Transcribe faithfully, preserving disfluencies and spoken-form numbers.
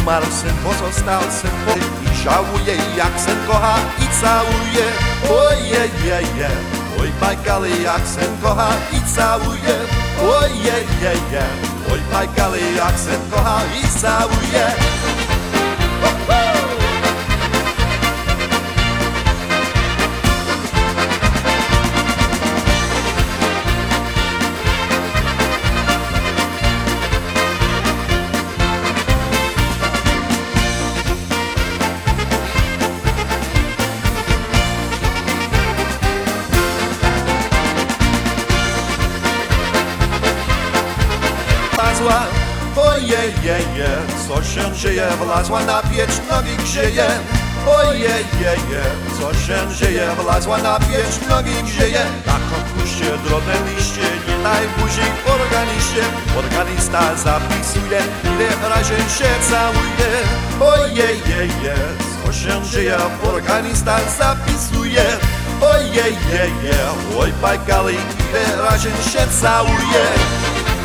umarł syn, pozostał syn i żałuje, jak syn kocha i całuje. Ojejeje, oj bajkali, jak syn kocha i całuje. Ojejeje, oj bajkali, jak syn kocha i całuje. Ojejeje, co się dzieje, wlazła na piecz, nogi grzeje. Ojejeje, co się dzieje, wlazła na piecz, nogi grzeje. Tak odpuśćcie drobne liście, nie daj buzi w organiście. Organista zapisuje, ile razy się całuje. Ojejeje, co się dzieje, organista zapisuje. Ojejeje, oj bajkali, ile razy się całuje.